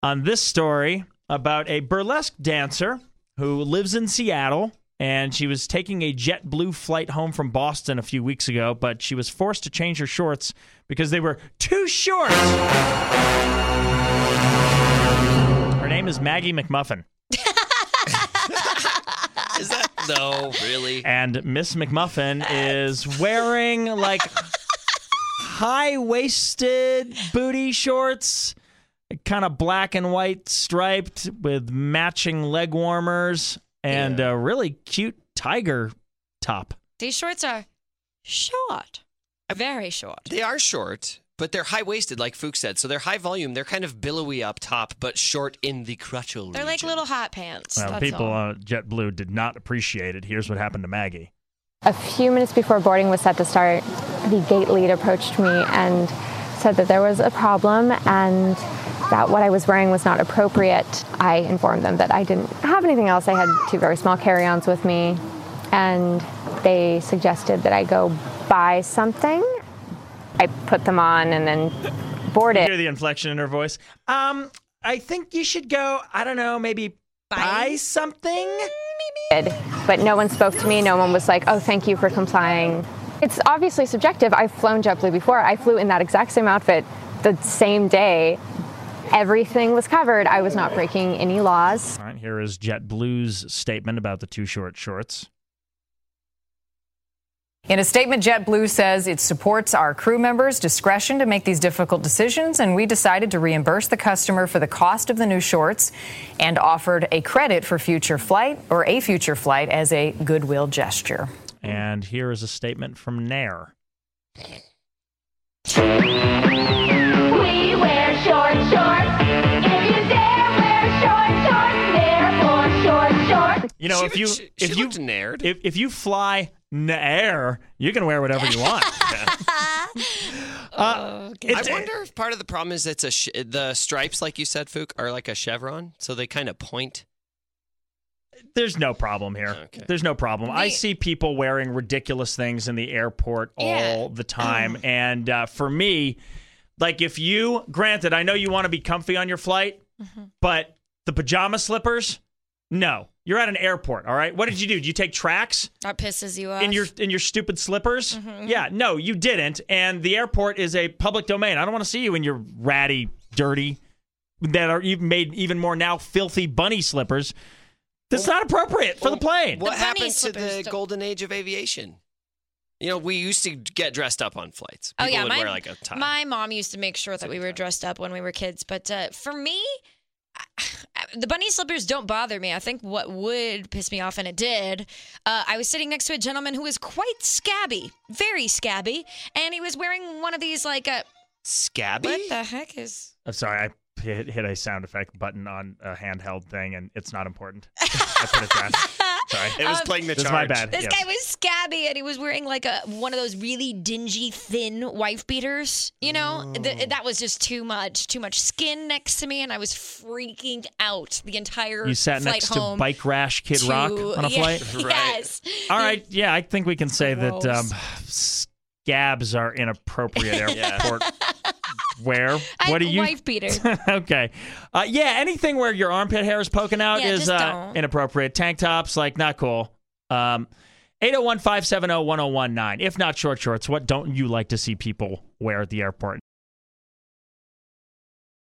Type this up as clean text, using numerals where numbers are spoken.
on this story about a burlesque dancer who lives in Seattle, and she was taking a JetBlue flight home from Boston a few weeks ago, but she was forced to change her shorts because they were too short. Her name is Maggie McMuffin. Is that? No, really? And Miss McMuffin is wearing, like, high-waisted booty shorts, kind of black and white striped with matching leg warmers, and a really cute tiger top. These shorts are short. Very short. They are short, but they're high-waisted, like Fook said. So they're high volume. They're kind of billowy up top, but short in the crotchal They're like region. little hot pants. Well, That's people all. on JetBlue did not appreciate it. Here's what happened to Maggie. A few minutes before boarding was set to start, the gate lead approached me and said that there was a problem and that what I was wearing was not appropriate. I informed them that I didn't have anything else. I had 2 very small carry-ons with me, and they suggested that I go buy something. I put them on and then boarded. Hear the inflection in her voice. I think you should go, I don't know, maybe buy something? But no one spoke to me. No one was like, oh, thank you for complying. It's obviously subjective. I've flown JetBlue before. I flew in that exact same outfit the same day. Everything was covered. I was not breaking any laws. All right, here is JetBlue's statement about the too short shorts. In a statement, JetBlue says it supports our crew members' discretion to make these difficult decisions, and we decided to reimburse the customer for the cost of the new shorts and offered a credit for a future flight as a goodwill gesture. And here is a statement from Nair. We wear short shorts. If you dare wear short shorts, they're for short shorts. You know, if you fly Nair, you can wear whatever you want. I wonder if part of the problem is it's the stripes, like you said, Fook, are like a chevron, so they kind of point. There's no problem here. Okay. There's no problem. I see people wearing ridiculous things in the airport all the time. And for me, like granted, I know you want to be comfy on your flight, but the pajama slippers, no. You're at an airport, all right? What did you do? Did you take tracks? That pisses you off. In your stupid slippers? Yeah, no, you didn't. And the airport is a public domain. I don't want to see you in your ratty, dirty, that are even made even more now filthy bunny slippers. That's not appropriate for the plane. What happened to the golden age of aviation? You know, we used to get dressed up on flights. People would wear like a tie. My mom used to make sure that we were dressed up when we were kids. But for me, the bunny slippers don't bother me. I think what would piss me off, and it did, I was sitting next to a gentleman who was quite scabby, very scabby, and he was wearing one of these like Scabby? What the heck is... I'm sorry, I hit a sound effect button on a handheld thing, and it's not important. I put it down. Sorry. It was playing the charge. That's my bad. This guy was scabby, and he was wearing like one of those really dingy, thin wife beaters. You know, that was just too much skin next to me, and I was freaking out the entire You sat flight next home to Bike Rash Kid Rock on a flight? Yes. All right, yeah, I think we can say Gross. that scabs are inappropriate airport wear. What do you? Wife beater. Okay. Yeah, anything where your armpit hair is poking out is just don't. inappropriate. Tank tops, like, not cool. 801-570-1019. If not short shorts, what don't you like to see people wear at the airport?